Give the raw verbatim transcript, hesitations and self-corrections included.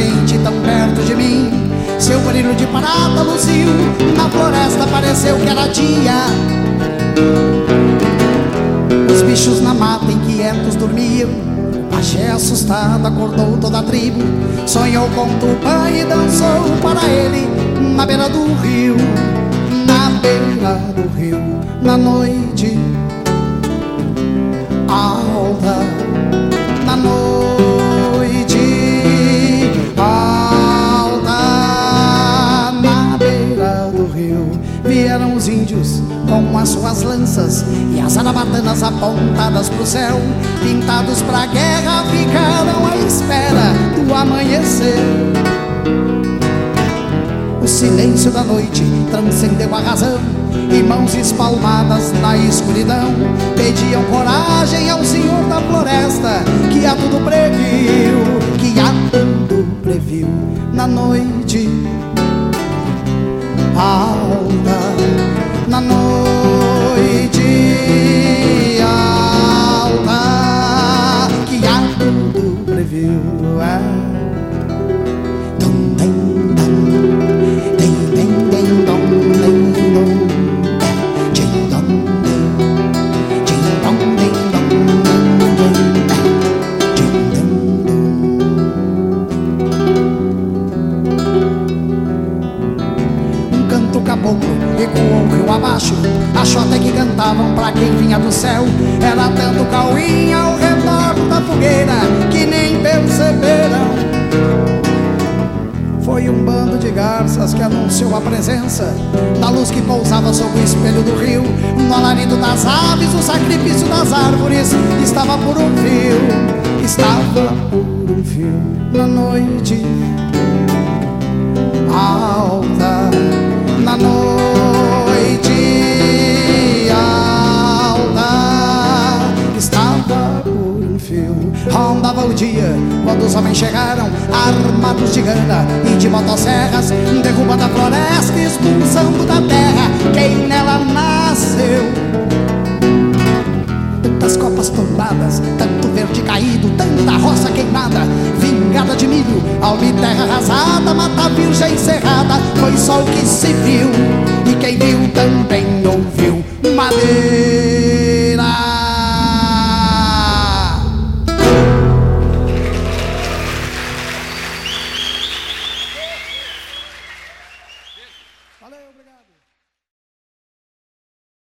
imensamente tão perto de mim. Seu brilho de prata luziu, na floresta pareceu que era dia. Os bichos na mata inquietos dormiam. O pajé assustado acordou toda a tribo. Sonhou com Tupã e dançou para ele na beira do rio. Na beira do rio, na noite alta, na noite alta, na beira do rio, vieram os índios com as suas lanças e as arabatanas apontadas pro céu. Pintados pra guerra, ficaram à espera do amanhecer. O silêncio da noite transcendeu a razão, e mãos espalmadas na escuridão pediam coragem ao senhor da floresta, que a tudo previu, que a tudo previu. Na noite alta, na noite alta, que a tudo previu. É. Ecoou o rio abaixo, achou até que cantavam pra quem vinha do céu. Era tanto cauim ao redor da fogueira que nem perceberam. Foi um bando de garças que anunciou a presença da luz que pousava sobre o espelho do rio. No alarido das aves, o sacrifício das árvores estava por um fio, estava por um fio. Na noite alta, na noite alta, estava por um fio. Rondava o dia quando os homens chegaram, armados de gana e de motosserras, derrubando a floresta e expulsando da terra quem nela nasceu. Tantas copas tombadas, tanto verde caído, tanta roça queimada, vingada de milho, alma e terra arrasada, mata virgem encerrada. Foi só o que se viu, e quem viu também ouviu. Madeira